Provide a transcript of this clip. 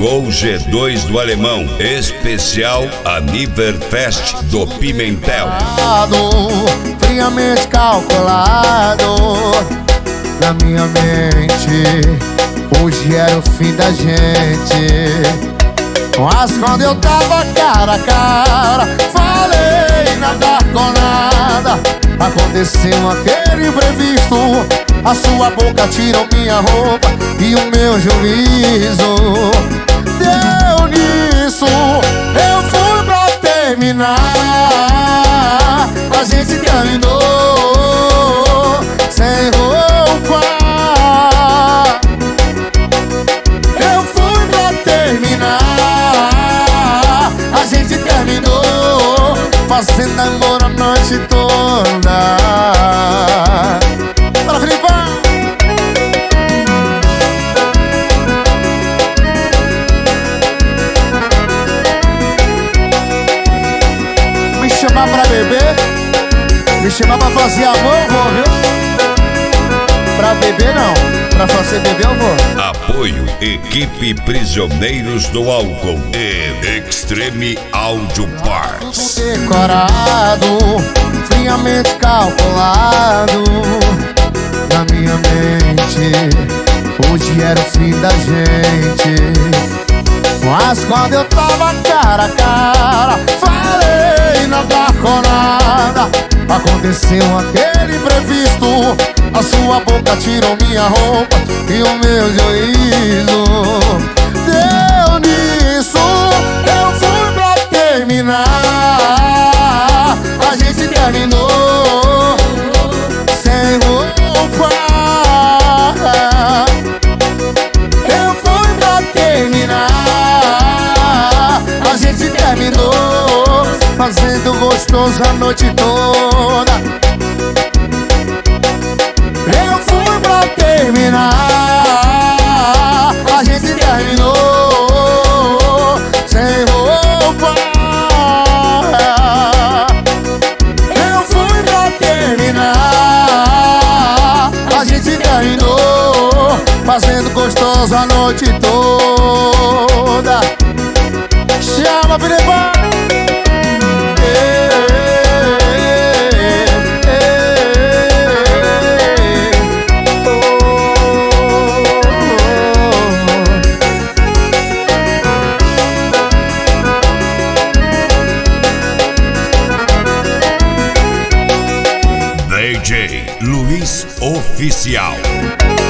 Gol G2 do Alemão, especial Aniverfest do Pimentel. Friamente calculado na minha mente, hoje era o fim da gente. Mas quando eu tava cara a cara, falei nada com nada, aconteceu aquele imprevisto. A sua boca tirou minha roupa e o meu juízo. Deu nisso, eu fui pra terminar. A gente terminou sem roupa. Eu fui pra terminar. A gente terminou fazendo amor a noite toda. Fala, Filipão! Me chamar pra beber, me chamar pra fazer amor, eu vou, viu? Pra beber não, pra fazer beber eu vou. Apoio Equipe Prisioneiros do Álcool e Extreme Audio Parts. Decorado, friamente calculado na minha mente, hoje era o fim da gente. Mas quando eu tava cara a cara, falei nada com nada, aconteceu aquele imprevisto. A sua boca tirou minha roupa e o meu juízo. Deu nisso, eu fui pra terminar. A gente terminou sem roupa. Eu fui pra terminar. A gente terminou fazendo gostoso a noite toda. Eu fui pra terminar. A gente terminou sem roupa. Eu fui pra terminar. A gente terminou fazendo gostoso a noite toda. Chama, Filipão! DJ Luiz Oficial.